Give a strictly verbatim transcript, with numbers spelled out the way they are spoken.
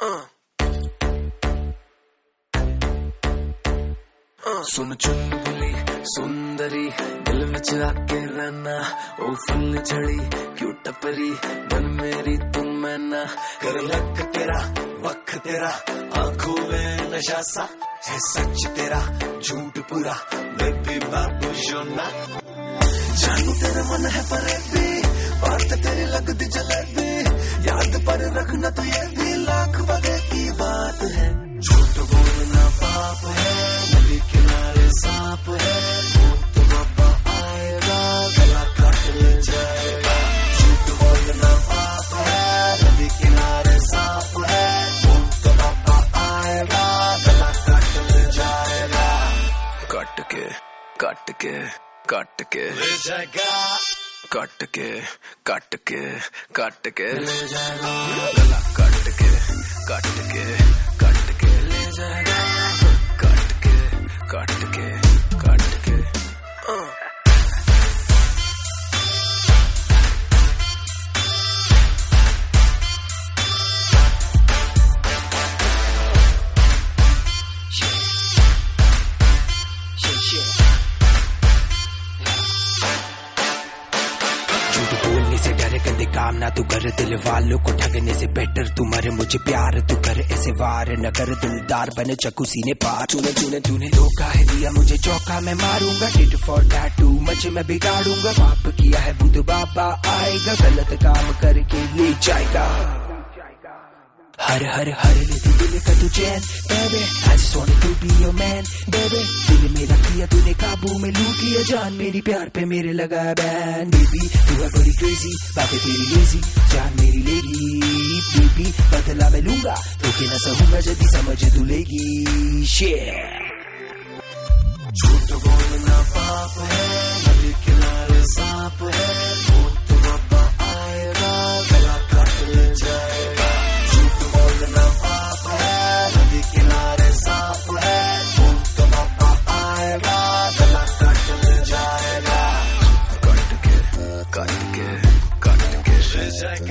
सुन चुनबुली सुंदरी दिल विच आके रहना, ओ फुल झड़ी क्यों टपरी बन मेरी तुम मैना। कर लक तेरा वक्त तेरा आंखों में नशा सा है, सच तेरा झूठ पूरा बेबी बाबू शोना। जानू तेरा मन है फरेबी, बात तेरी लगती जलेबी, याद पर रखना तो ये भी लाख वजह की बात है। झूठ बोलना पाप है, नदी किनारे सांप है, भूत बाबा आएगा गला काट ले जाएगा। झूठ बोलना पाप है, नदी किनारे सांप है, भूत बाबा आएगा गला काट ले जाएगा। काट के काट के काट के ले जाएगा, काट के काट के काट के ले जाएगा, गला काट के काट के काट के ले जाएगा, काट के काट के काट के uh. से डरे गंदे काम ना तू कर, दिल वालों को ठगने से बेटर तू मरे। मुझे प्यार तू कर ऐसे वार न कर, दिलदार बने चक्कू सीने पार। तूने तूने तूने धोखा है दिया मुझे चौका, मैं मारूंगा tit for tat too much मैं बिगाड़ूंगा। पाप किया है बुध बाबा आएगा, गलत काम करके ले जाएगा। हर हर हर लेती दिल का तू चैन बेबे, I just wanted to be your man बेबे। दिल मेरा किया तूने काबू में, लूट लिया जान मेरी, प्यार पे मेरे लगा बैन। बेबी तू है बड़ी क्रेजी, बातें तेरी लेजी, जान मेरी लेगी। बेबी बदला मैं लूंगा, धोखे न सहूंगा जल्दी समझ तू लेगी। शेयर झूठ बोलना पाप है, नदी किनारे सांप है, भूत बाबा आएगा गला काट ले जाएगा। झूठ बोलना पाप है, नदी किनारे सांप है, भूत बाबा आएगा गला काट ले जाएगा। काट के काट के काट के ले जाएगा।